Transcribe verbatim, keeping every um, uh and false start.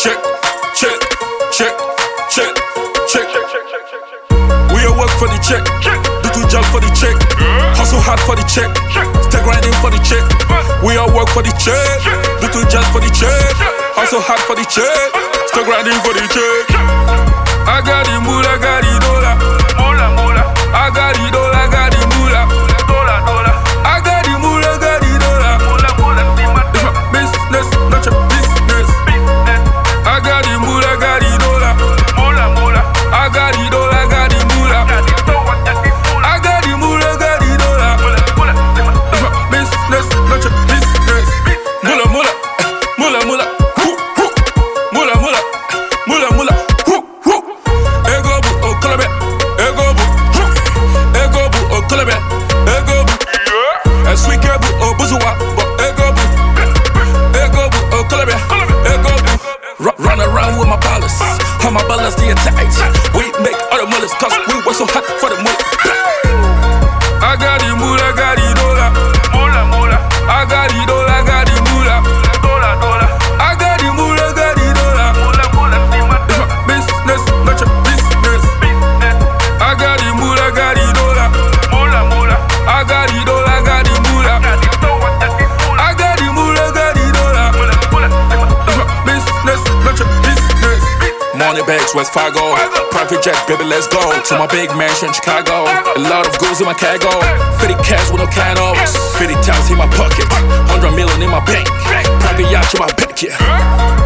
check, check, check, check, check. We all work for the check, do two jobs for the check, hustle hard for the check, stay grinding for the check. We all work for the check, do two jobs for the check, hustle hard for the check, stay grinding for the check. I got the moolah, got the dollar, moolah moolah. I got the dollar, got the moolah, dollar dollar. I got the moolah, got the dollar, moolah moolah. It's my business, not your business. I got the moolah, got the dollar, moolah moolah. I got the dollar, got the moolah. I got the moolah, got the dollar. It's my business, not your business. Moolah moolah, moolah moolah, moolah moolah, moolah moolah. Ego bu o kolobe, ego bu, ego bu o kolobe, ego bu. Eswike bu o buzuwa, but ego bu, ego bu o kolobe, ego bu. Run around with my ballers, how my ballers the attack. We make other mullahs, cause we work so hard for the mullah. I got the moolah, got the dollar, moolah moolah. I got the dollar, got the moolah, dollar dollar. I got the moolah, got the dollar, moolah moolah. It's my business, not your business. I got the moolah, got the dollar, moolah moolah. I got the dollar, got the moolah. I got the moolah, got the dollar. It's my business, not your business. Money bags, West Fargo. Private jet, baby, let's go. To my big mansion, Chicago. A lot of goals in my cargo. fifty cash with no canos. fifty times in my pocket. one hundred million in my bank. Private yacht in my back, yeah.